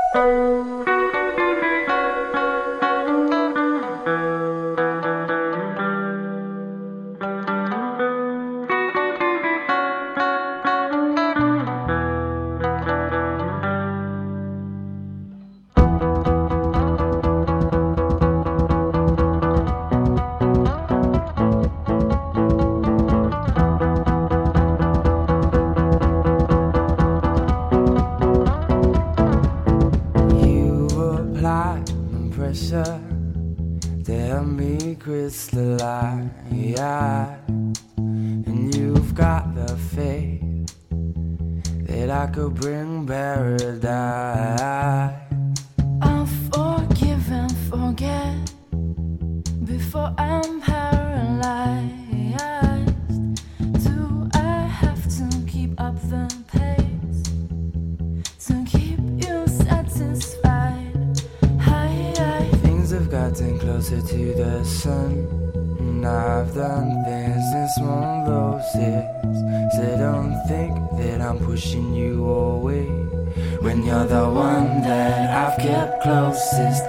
Pressure to help me crystallize, and you've got the faith that I could bring paradise. I'll forgive and forget before I'm paralyzed. Do I have to keep up the pace to keep you satisfied? Things have gotten closer to the sun, and I've done things this won't lose it. So don't think that I'm pushing you away when you're the one that I've kept closest.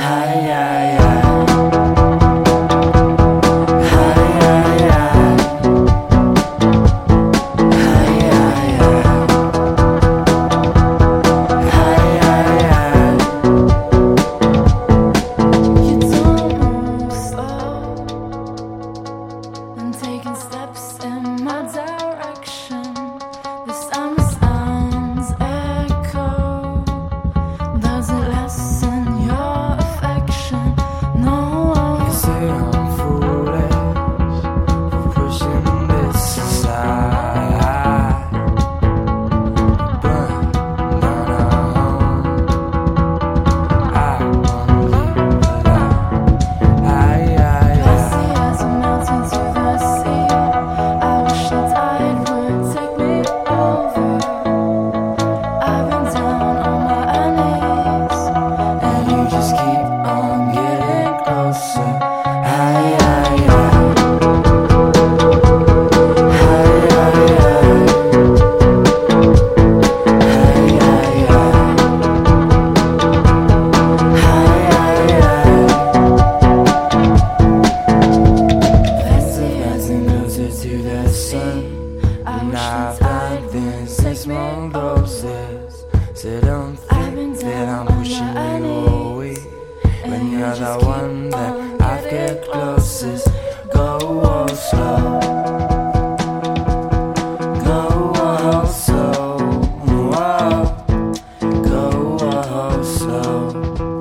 Taking steps in my direction. The summer sounds echo. Does it lessen your affection? No. You say I'm foolish for pushing this aside, but not at home. I won't leave without. Glassy as a mountain to the sea. I wish the tide would take me over. I've been down on my knees, And you just keep on getting closer. Getting closer to the sun, and I've done things this won't closest. So don't think that I'm pushing you away when you're the one that I've kept closest. Go slow, go slow, go slow.